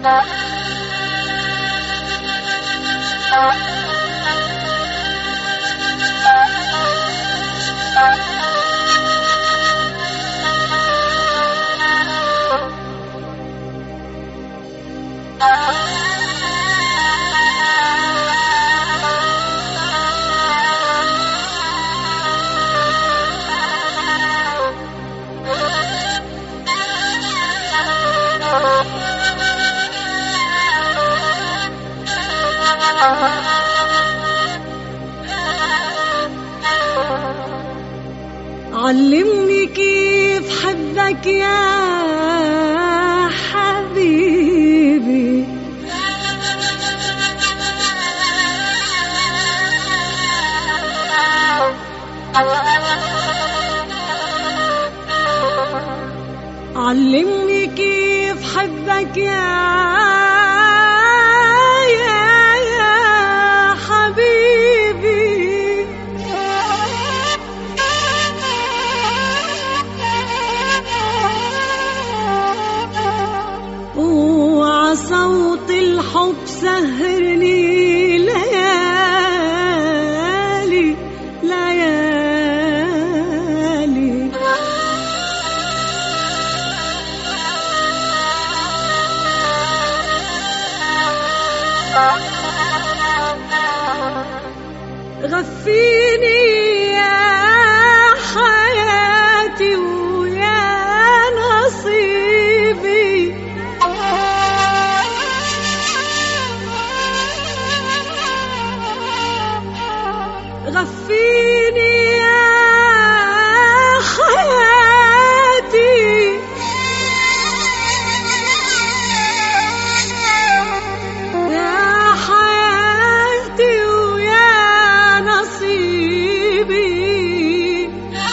علمني كيف حبك يا حبيبي، علمني كيف حبك يا حبيبي، وعصوت الحب سهرني ليالي ليالي، غفيني يا حياتي ويا نصيبي، غفيني يا حياتي يا حياتي ويا نصيبي،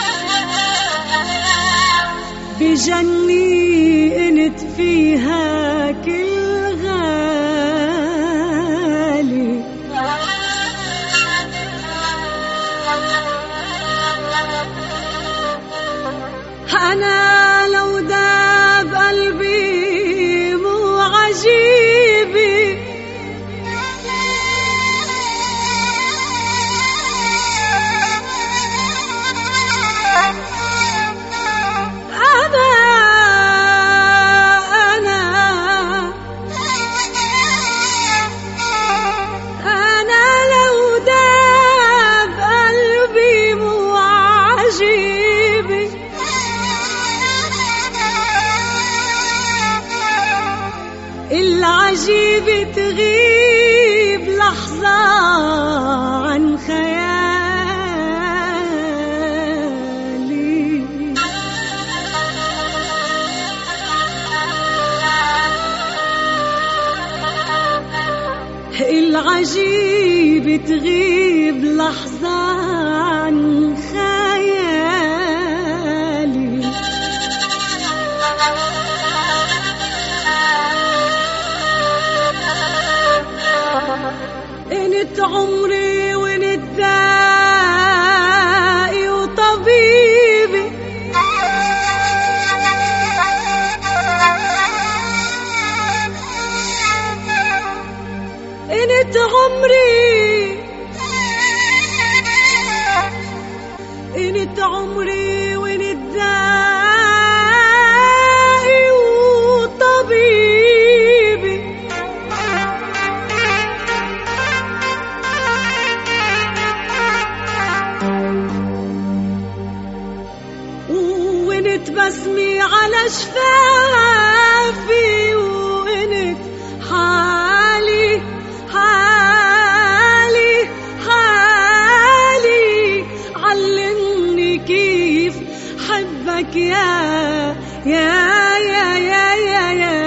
بجني انت فيها كل غالي، أنا لو داب قلبي مو عجيبي، أنا لو داب قلبي مو عجيبي، العجيب تغيب لحظة عن خيالي، العجيب تغيب لحظة عن خيالي، انت عمري وانت دائي وطبيبي، انت عمري، انت عمري وانت دائي وطبيبي، وانت بسمي على شفافي، وانت حالي حالي حالي، علمني كيف حبك يا